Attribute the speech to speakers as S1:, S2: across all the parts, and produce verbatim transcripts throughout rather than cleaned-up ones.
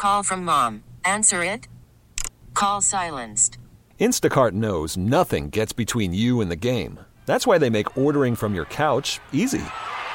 S1: call from mom. Answer it. Call silenced.
S2: Instacart knows nothing gets between you and the game. That's why they make ordering from your couch easy.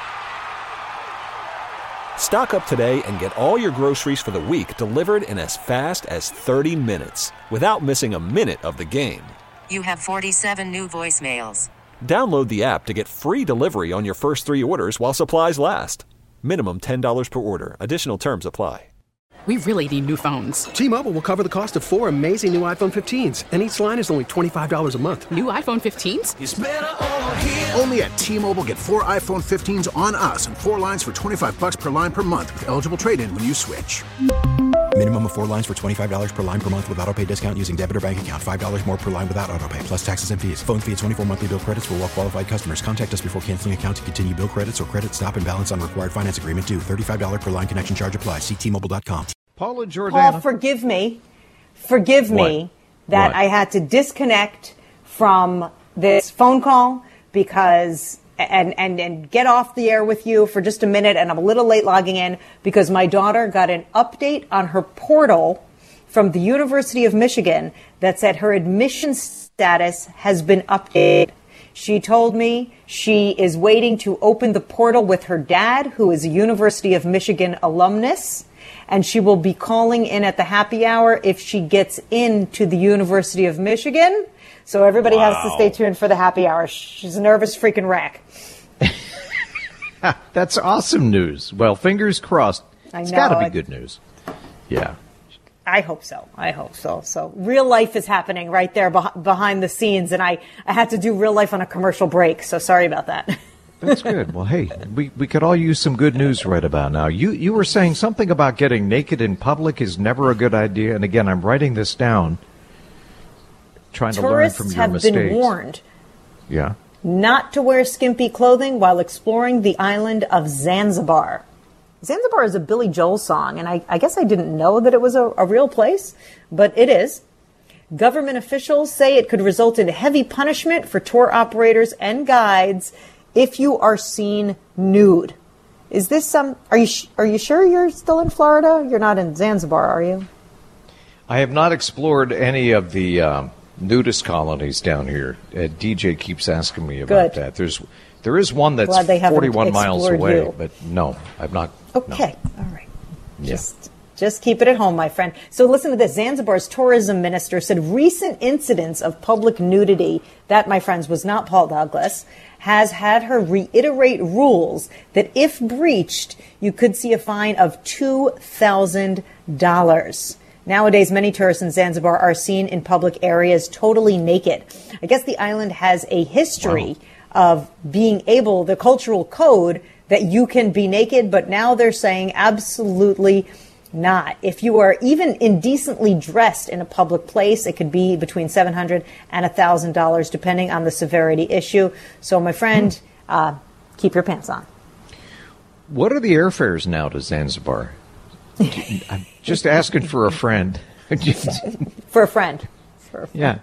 S2: Stock up today and get all your groceries for the week delivered in as fast as thirty minutes without missing a minute of the game.
S1: You have forty-seven new voicemails.
S2: Download the app to get free delivery on your first three orders while supplies last. Minimum ten dollars per order. Additional terms apply.
S3: We really need new phones.
S4: T-Mobile will cover the cost of four amazing new iPhone fifteens, and each line is only twenty-five dollars a month.
S3: New iPhone fifteens?
S5: It's better over here.
S6: Only at T-Mobile, get four iPhone fifteens on us and four lines for twenty-five bucks per line per month with eligible trade-in when you switch.
S7: Minimum of four lines for twenty-five dollars per line per month with autopay discount using debit or bank account. five dollars more per line without autopay, plus taxes and fees. Phone fee at twenty-four monthly bill credits for well-qualified customers. Contact us before canceling account to continue bill credits or credit stop and balance on required finance agreement due. thirty-five dollars per line connection charge applies. See T Mobile dot com.
S8: Paula Jordana.
S9: Paul, forgive me. Forgive me
S8: what?
S9: that
S8: What?
S9: I had to disconnect from this phone call because and, and, and get off the air with you for just a minute. And I'm a little late logging in because my daughter got an update on her portal from the University of Michigan that said her admission status has been updated. She told me she is waiting to open the portal with her dad, who is a University of Michigan alumnus. And she will be calling in at the happy hour if she gets into the University of Michigan. So everybody
S8: Wow.
S9: has to stay tuned for the happy hour. She's a nervous freaking wreck.
S8: That's awesome news. Well, fingers crossed.
S9: I
S8: It's
S9: know,
S8: got to be
S9: I-
S8: good news. Yeah.
S9: I hope so. I hope so. So real life is happening right there beh- behind the scenes. And I, I had to do real life on a commercial break. So sorry about that.
S8: That's good. Well, hey, we, we could all use some good news right about now. You you were saying something about getting naked in public is never a good idea. And again, I'm writing this down, trying to learn
S9: Tourists
S8: from your
S9: have
S8: mistakes.
S9: been warned
S8: Yeah.
S9: not to wear skimpy clothing while exploring the island of Zanzibar. Zanzibar is a Billy Joel song, and I, I guess I didn't know that it was a, a real place, but it is. Government officials say it could result in heavy punishment for tour operators and guides if you are seen nude. Is this some? Are you sh- are you sure you're still in Florida? You're not in Zanzibar, are you?
S8: I have not explored any of the um, nudist colonies down here. Uh, D J keeps asking me about
S9: Good.
S8: that. There's there is one that's
S9: Glad they haven't
S8: forty-one miles
S9: explored
S8: away,
S9: you.
S8: but no, I've not.
S9: Okay,
S8: no.
S9: all right.
S8: Yeah.
S9: Just just keep it at home, my friend. So listen to this. Zanzibar's tourism minister said recent incidents of public nudity, that, my friends, was not Paul Douglas, has had her reiterate rules that if breached, you could see a fine of two thousand dollars. Nowadays, many tourists in Zanzibar are seen in public areas totally naked. I guess the island has a history wow. of being able, the cultural code, that you can be naked, but now they're saying absolutely not. If you are even indecently dressed in a public place, it could be between seven hundred dollars and one thousand dollars, depending on the severity issue. So, my friend, hmm. uh, keep your pants on.
S8: What are the airfares now to Zanzibar? I'm just asking for a friend.
S9: For a friend. For a friend.
S8: Yeah.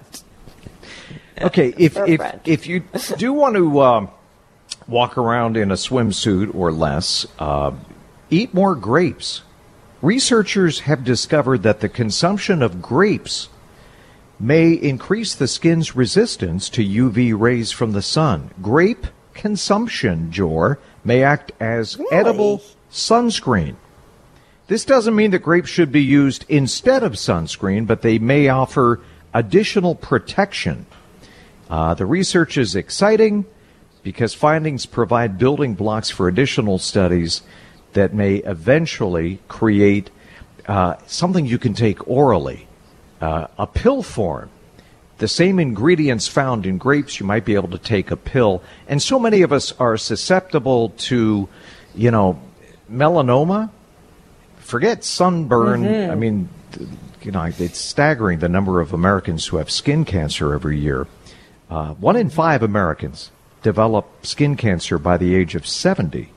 S8: Okay, if if
S9: friend.
S8: if you do want to um, walk around in a swimsuit or less, uh, eat more grapes. Researchers have discovered that the consumption of grapes may increase the skin's resistance to U V rays from the sun. Grape consumption, Jor, may act as
S9: really?
S8: edible sunscreen. This doesn't mean that grapes should be used instead of sunscreen, but they may offer additional protection. Uh, the research is exciting because findings provide building blocks for additional studies that may eventually create uh, something you can take orally, uh, a pill form. The same ingredients found in grapes, you might be able to take a pill. And so many of us are susceptible to, you know, melanoma. Forget sunburn.
S9: Mm-hmm.
S8: I mean, you know, it's staggering the number of Americans who have skin cancer every year. Uh, one in five Americans develop skin cancer by the age of seventy.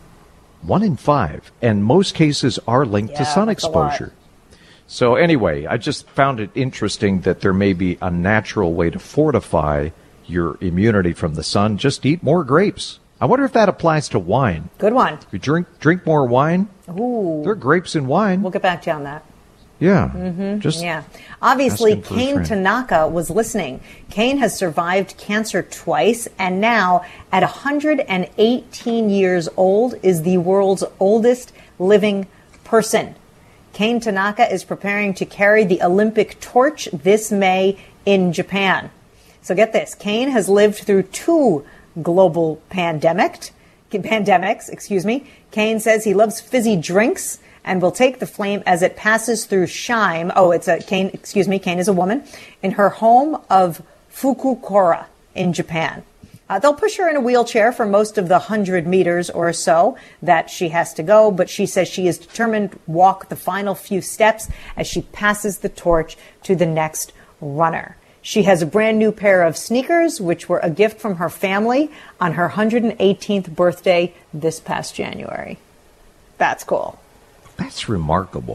S8: One in five. And most cases are linked
S9: yeah,
S8: to sun
S9: that's a lot.
S8: exposure. So anyway, I just found it interesting that there may be a natural way to fortify your immunity from the sun. Just eat more grapes. I wonder if that applies to wine.
S9: Good one.
S8: If you drink drink more wine,
S9: Ooh.
S8: there are grapes in wine.
S9: We'll get back to you on that.
S8: Yeah.
S9: Mm-hmm.
S8: Just
S9: yeah. Obviously,
S8: asking for a
S9: Kane
S8: friend.
S9: Tanaka was listening. Kane has survived cancer twice, and now, at one hundred eighteen years old, is the world's oldest living person. Kane Tanaka is preparing to carry the Olympic torch this May in Japan. So get this. Kane has lived through two global pandemic, pandemics. Excuse me. Kane says he loves fizzy drinks and will take the flame as it passes through Shime. Oh, it's a Kane. Excuse me. Kane is a woman in her home of Fukukura in Japan. Uh, they'll push her in a wheelchair for most of the hundred meters or so that she has to go, but she says she is determined to walk the final few steps as she passes the torch to the next runner. She has a brand new pair of sneakers, which were a gift from her family on her one hundred eighteenth birthday this past January. That's cool.
S8: That's remarkable.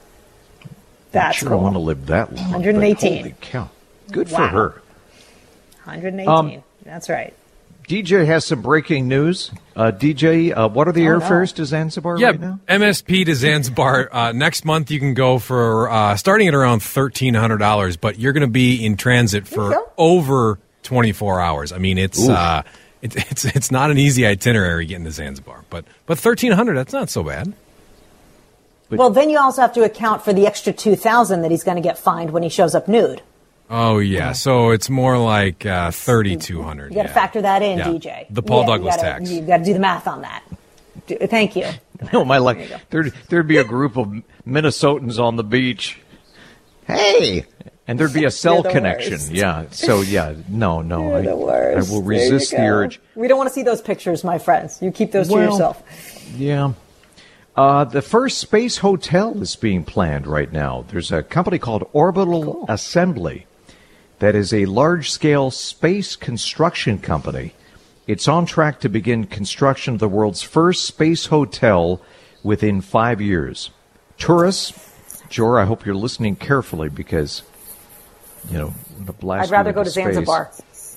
S9: That's
S8: I'm sure
S9: cool.
S8: I want to live that long.
S9: one hundred eighteen.
S8: Holy cow. Good
S9: Wow.
S8: for her.
S9: one hundred eighteen.
S8: Um,
S9: That's right.
S8: D J has some breaking news. Uh, D J, uh, what are the
S9: Oh,
S8: airfares
S9: no.
S8: to Zanzibar
S5: Yeah,
S8: right now?
S5: M S P to Zanzibar. Uh, next month you can go for, uh, starting at around thirteen hundred dollars, but you're going to be in transit for
S9: go.
S5: over twenty-four hours. I mean, it's uh, it, it's it's not an easy itinerary getting to Zanzibar, but but thirteen hundred, that's not so bad.
S9: Well, then you also have to account for the extra two thousand that he's going to get fined when he shows up nude.
S5: Oh, yeah, so it's more like uh, thirty-two hundred.
S9: You got to
S5: yeah.
S9: factor that in,
S5: Yeah.
S9: D J.
S5: The Paul
S9: Yeah,
S5: Douglas
S9: you gotta,
S5: tax.
S9: You got to do the math on that. Do, thank you.
S8: No, my
S9: There you
S8: like
S9: go.
S8: there'd there'd be a group of Minnesotans on the beach. Hey, and there'd be a cell
S9: You're the
S8: connection.
S9: worst.
S8: Yeah. So yeah, no, no,
S9: You're
S8: I,
S9: the worst.
S8: I will
S9: There you
S8: resist the
S9: go.
S8: urge.
S9: We don't want to see those pictures, my friends. You keep those to
S8: Well,
S9: yourself.
S8: Yeah. Uh, the first space hotel is being planned right now. There's a company called Orbital
S9: Cool.
S8: Assembly that is a large-scale space construction company. It's on track to begin construction of the world's first space hotel within five years. Tourists, Jor, I hope you're listening carefully because, you know, the blast
S9: I'd rather
S8: you
S9: go to
S8: into space.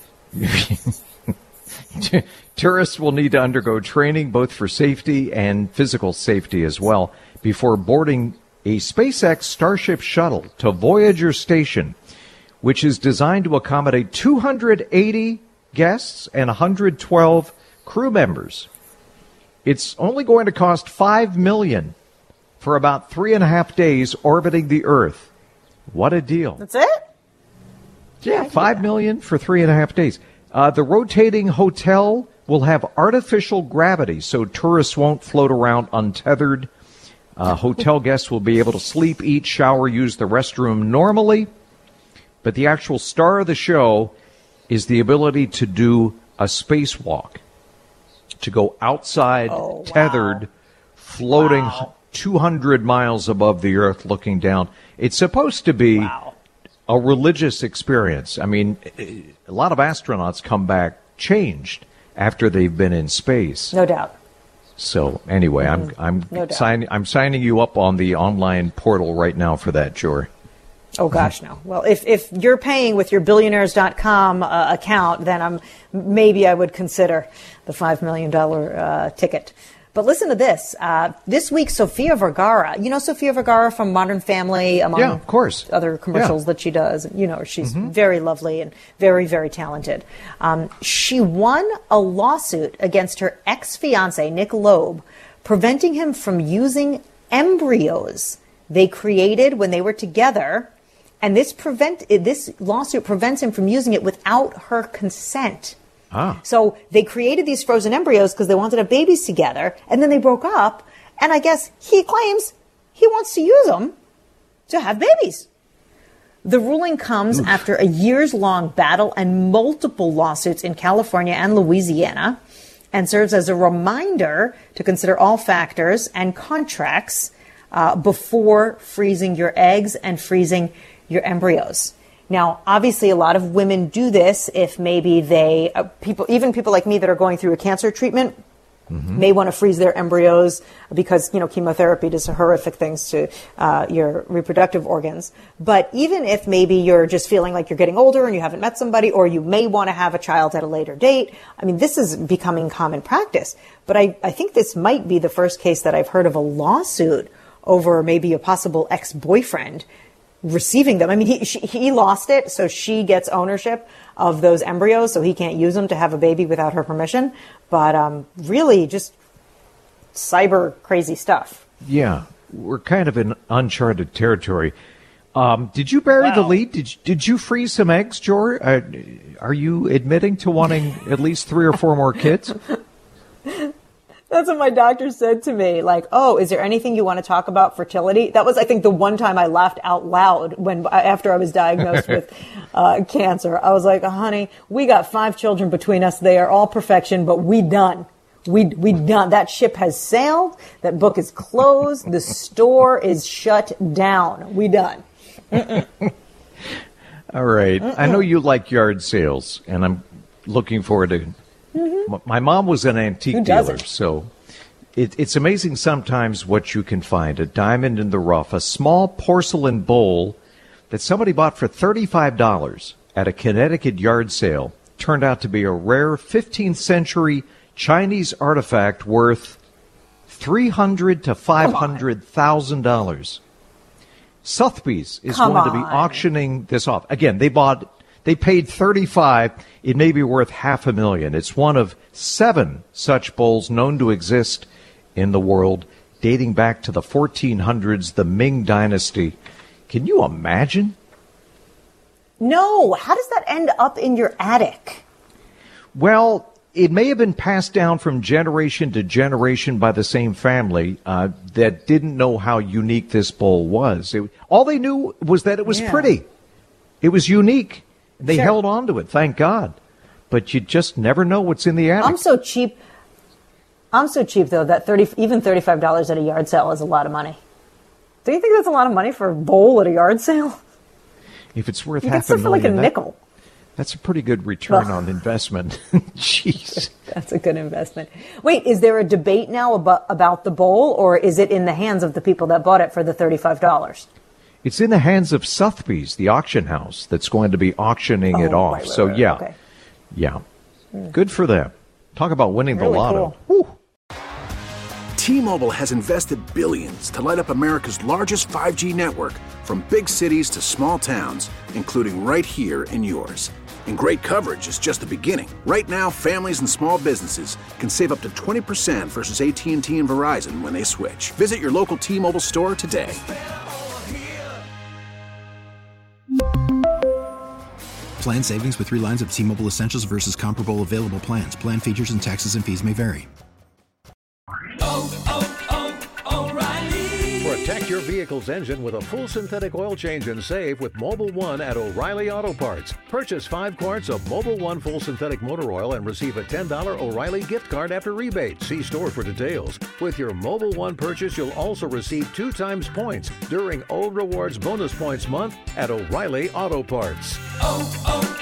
S9: Zanzibar.
S8: Tourists will need to undergo training both for safety and physical safety as well before boarding a SpaceX Starship shuttle to Voyager Station, which is designed to accommodate two hundred eighty guests and one hundred twelve crew members. It's only going to cost five million dollars for about three and a half days orbiting the Earth. What a deal.
S9: That's it?
S8: Yeah, five million for three and a half days. Uh, the rotating hotel will have artificial gravity, so tourists won't float around untethered. Uh, hotel guests will be able to sleep, eat, shower, use the restroom normally. But the actual star of the show is the ability to do a spacewalk, to go outside,
S9: Oh, wow.
S8: tethered, floating
S9: Wow.
S8: two hundred miles above the Earth, looking down. It's supposed to be
S9: Wow.
S8: a religious experience. I mean, a lot of astronauts come back changed after they've been in space.
S9: No doubt.
S8: So anyway, I'm I'm
S9: No doubt.
S8: signing I'm signing you up on the online portal right now for that, Jory.
S9: Oh, gosh, no. Well, if, if you're paying with your billionaires dot com uh, account, then I'm, maybe I would consider the five million dollars uh, ticket. But listen to this. Uh, this week, Sofia Vergara, you know Sofia Vergara from Modern Family, among
S8: Yeah, of course.
S9: other commercials
S8: Yeah.
S9: that she does. You know, she's very lovely and very, very talented. Um, she won a lawsuit against her ex-fiance, Nick Loeb, preventing him from using embryos they created when they were together. And this prevent this lawsuit prevents him from using it without her consent.
S8: Ah.
S9: So they created these frozen embryos because they wanted to have babies together, and then they broke up. And I guess he claims he wants to use them to have babies. The ruling comes
S8: Oof.
S9: after a years-long battle and multiple lawsuits in California and Louisiana, and serves as a reminder to consider all factors and contracts uh, before freezing your eggs and freezing your embryos. Now, obviously, a lot of women do this if maybe they, uh, people, even people like me that are going through a cancer treatment, mm-hmm. may want to freeze their embryos because, you know, chemotherapy does horrific things to uh, your reproductive organs. But even if maybe you're just feeling like you're getting older and you haven't met somebody, or you may want to have a child at a later date, I mean, this is becoming common practice. But I, I think this might be the first case that I've heard of a lawsuit over maybe a possible ex-boyfriend receiving them. I mean, he she, he lost it, so she gets ownership of those embryos, so he can't use them to have a baby without her permission. But um, really, just cyber crazy stuff.
S8: Yeah, we're kind of in uncharted territory. Um, did you bury wow. the lead? Did you, did you freeze some eggs, George? Uh, are you admitting to wanting at least three or four more kids?
S9: That's what my doctor said to me. Like, oh, is there anything you want to talk about fertility? That was, I think, the one time I laughed out loud when after I was diagnosed with uh, cancer. I was like, oh, honey, we got five children between us. They are all perfection, but we done. We we done. That ship has sailed. That book is closed. The store is shut down. We done. Mm-mm.
S8: All right. Mm-mm. I know you like yard sales, and I'm looking forward to. Mm-hmm. My mom was an antique dealer, so it, it's amazing sometimes what you can find. A diamond in the rough, a small porcelain bowl that somebody bought for thirty-five dollars at a Connecticut yard sale turned out to be a rare fifteenth century Chinese artifact worth three hundred to five hundred thousand dollars. Sotheby's is
S9: Come
S8: going
S9: on.
S8: to be auctioning this off. Again, they bought, they paid thirty-five. It may be worth half a million. It's one of seven such bowls known to exist in the world, dating back to the fourteen hundreds, the Ming Dynasty. Can you imagine?
S9: No. How does that end up in your attic?
S8: Well, it may have been passed down from generation to generation by the same family uh, that didn't know how unique this bowl was. It, all they knew was that it was
S9: yeah.
S8: pretty. It was unique. They
S9: sure.
S8: held on to it, thank God. But you just never know what's in the attic.
S9: I'm so cheap. I'm so cheap, though, that thirty, even thirty-five dollars at a yard sale is a lot of money. Do you think that's a lot of money for a bowl at a yard sale?
S8: If it's worth
S9: you
S8: half
S9: get
S8: a
S9: for like a
S8: million, that-
S9: nickel.
S8: That's a pretty good return
S9: Well,
S8: on investment. Jeez.
S9: That's a good investment. Wait, is there a debate now about, about the bowl, or is it in the hands of the people that bought it for the thirty-five dollars?
S8: It's in the hands of Sotheby's, the auction house, that's going to be auctioning
S9: oh,
S8: it off.
S9: Right, right,
S8: so,
S9: right,
S8: yeah.
S9: Okay.
S8: Yeah. Mm. Good for them. Talk about winning
S9: really
S8: the lotto.
S9: Cool.
S6: T-Mobile has invested billions to light up America's largest five G network, from big cities to small towns, including right here in yours. And great coverage is just the beginning. Right now, families and small businesses can save up to twenty percent versus A T and T and Verizon when they switch. Visit your local T-Mobile store today.
S7: Plan savings with three lines of T-Mobile Essentials versus comparable available plans. Plan features and taxes and fees may vary.
S10: Protect your vehicle's engine with a full synthetic oil change and save with Mobil one at O'Reilly Auto Parts. Purchase five quarts of Mobil one full synthetic motor oil and receive a ten dollars O'Reilly gift card after rebate. See store for details. With your Mobil one purchase, you'll also receive two times points during O Rewards Bonus Points Month at O'Reilly Auto Parts. Oh, oh.